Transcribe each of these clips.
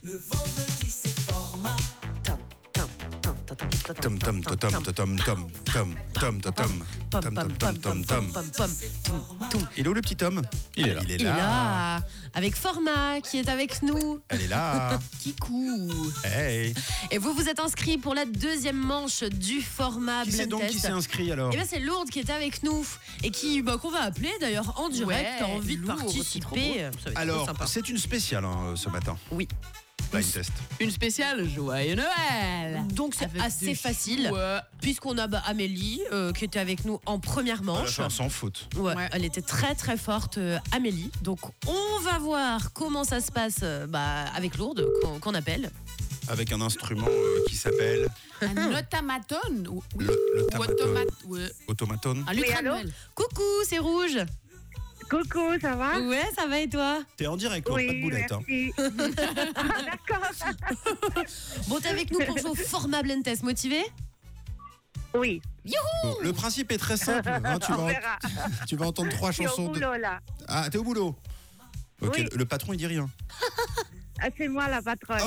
Tom tom tom tom tom tom tom tom tom tom tom. Il est où le petit Tom? Il est là. Il est Il est là, avec Format qui est avec nous. Elle est là. Kikou. Hey. Et vous êtes inscrits pour la deuxième manche du format Qui c'est Blind donc Test. qui s'est inscrit alors? Eh bien, c'est Lourdes qui est avec nous et qui, qu'on va appeler d'ailleurs en direct. Ouais, T'as envie de Lourdes, c'est trop participer? beau. Ça va être trop Alors, sympa. c'est une spéciale ce matin. Oui. Blind Test. Une spéciale Joyeux Noël. Donc c'est Avec assez des facile choux, puisqu'on a Amélie qui était avec nous en première manche. Sans faute. Ouais, Ouais. elle était très très forte, Amélie. Donc on va voir comment ça se passe avec Lourdes qu'on appelle. Avec un instrument qui s'appelle Un automaton. le tamaton. Ouais. Automaton. Un lutin de allô Noël. Coucou, c'est Rouge. Coucou, ça va? Ouais, ça va et toi? T'es en direct, pas de boulette. merci. D'accord. Bon, t'es avec nous pour jouer au format Blind Test. Motivé? Oui, Bon, le principe est très simple. on verra. Tu vas entendre 3 Je suis au chansons. boulot, là. Ah, t'es au boulot? Ok, Oui. le patron il dit rien. Ah, c'est moi la patronne.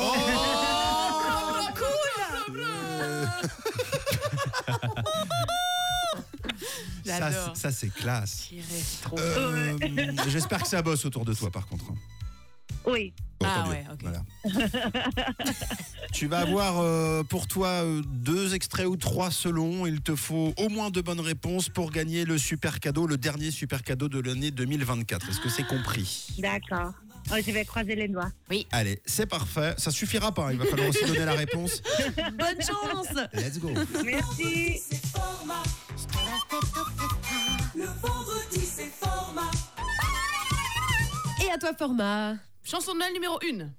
J'adore. Ça c'est classe. Tiré, c'est trop. J'espère que ça bosse autour de toi par contre. Oui, Bon, Ah tant mieux. ouais, ok. Voilà. Tu vas avoir pour toi 2 extraits ou 3 selon. Il te faut au moins 2 bonnes réponses pour gagner le super cadeau, le dernier super cadeau de l'année 2024. Est-ce que c'est compris? d'accord. Oh, je vais croiser les doigts. Allez, c'est parfait. Ça suffira pas, il va falloir aussi donner la réponse. Bonne chance. Let's go. Merci. Le vendredi, c'est format. Et à toi, Format. Chanson de Noël numéro 1.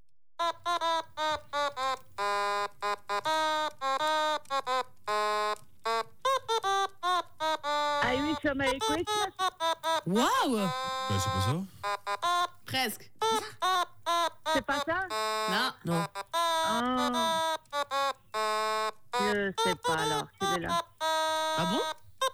I wish you a Merry Christmas. Waouh. C'est pas ça? Presque. C'est pas ça? Non. Non. Oh. Je sais pas alors, celui-là. Ah bon?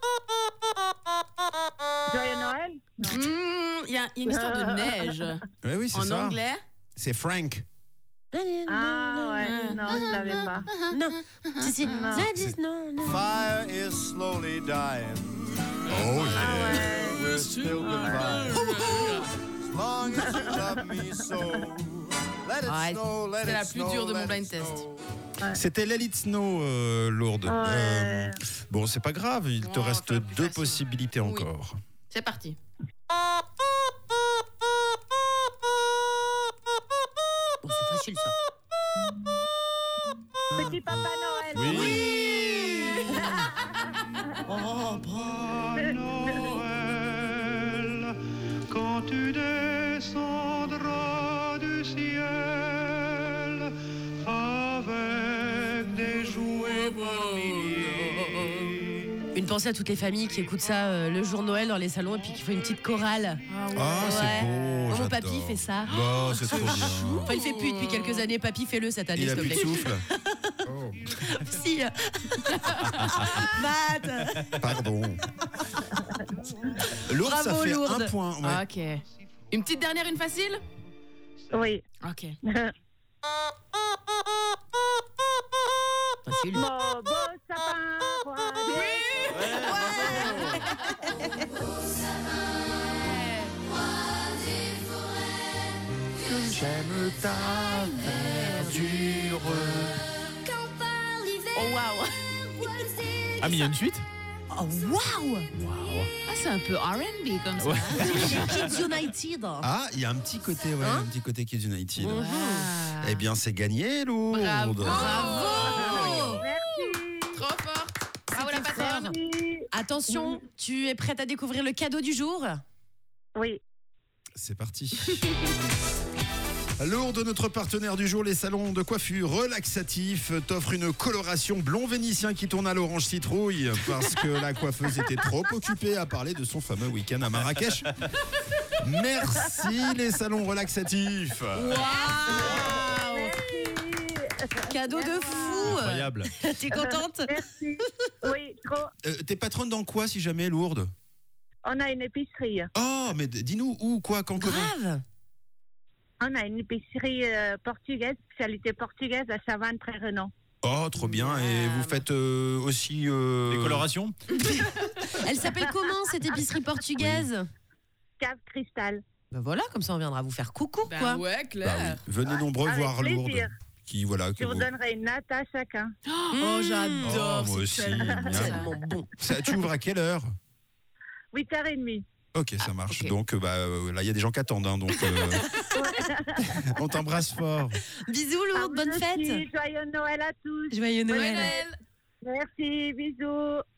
Joyeux Noël? Il y a une histoire de neige. Oui, c'est En ça. anglais. C'est Frank. Ah ouais, non, je l'avais pas. Non. Si. Non. Fire is slowly dying. Oh, Ah ouais. We're still goodbye. As long as you love me so. Let it Ouais, snow, let c'est la it plus snow, dure de mon let blind it test. snow. C'était Let It Snow, Lourdes. Ouais. Bon, c'est pas grave, il te Oh, reste c'est la plus 2 facile. possibilités Oui. encore. C'est parti. Oh, c'est facile ça. Petit Papa Noël. Oui. Oh, Noël, quand tu descendras du ciel avec des jouets par milliers. Une pensée à toutes les familles qui écoutent ça le jour de Noël dans les salons et puis qui font une petite chorale. Ah ouais. Ah, c'est Ouais. beau. Mon j'adore. papy fait ça. Oh, c'est trop bien. Enfin, il fait plus depuis quelques années. Papy, fais-le cette année, Il a s'il te plus de plaît. souffle. Oh, Si. Matt. pardon. Lourdes, ça Bravo, fait Lourdes. 1 point. Ouais. Ah, ok. Une petite dernière, une facile. Oui. Ok. Facile. Mon beau sapin, roi J'aime ta verdure. Oh waouh. Ah, mais il y a une suite? Oh, waouh. Ah, c'est un peu R&B comme ça. Kids United. Ah, il y a un petit côté, ouais, un petit côté Kids United. Ah. Eh bien, c'est gagné, Lourdes. Bravo. Bravo. Trop fort. Bravo la patronne. Merci. Attention, tu es prête à découvrir le cadeau du jour? Oui. C'est parti. Lourdes, notre partenaire du jour, les salons de coiffure relaxatifs t'offre une coloration blond vénitien qui tourne à l'orange citrouille parce que la coiffeuse était trop occupée à parler de son fameux week-end à Marrakech. Merci les salons relaxatifs. Cadeau de fou. Incroyable. T'es contente? Merci. Oui, trop. T'es patronne dans quoi si jamais, Lourdes? On a une épicerie. Oh, mais dis-nous où, quoi, quand, comment? Grave. On a une épicerie portugaise, spécialité portugaise à Chavannes-Près-Renan. Oh, trop bien. Et vous faites aussi... Des colorations. Elle s'appelle comment cette épicerie portugaise? Cave Cristal. Ben voilà, comme ça on viendra vous faire coucou, Bah quoi. ouais, Bah clair. oui. Venez nombreux Avec voir plaisir. Lourdes. Qui, voilà, Je vous donnerai une natte à chacun. Oh, j'adore. Oh, moi c'est aussi. tellement Miam. ça. Tellement bon. Ça, tu ouvres à quelle heure? 8h30. Ok, ça marche. ok. Donc, là, il y a des gens qui attendent. Hein, donc, on t'embrasse fort. Bisous Lourdes, bonne fête. Joyeux Noël à tous. Joyeux Bonne Noël. Noël. Merci, bisous.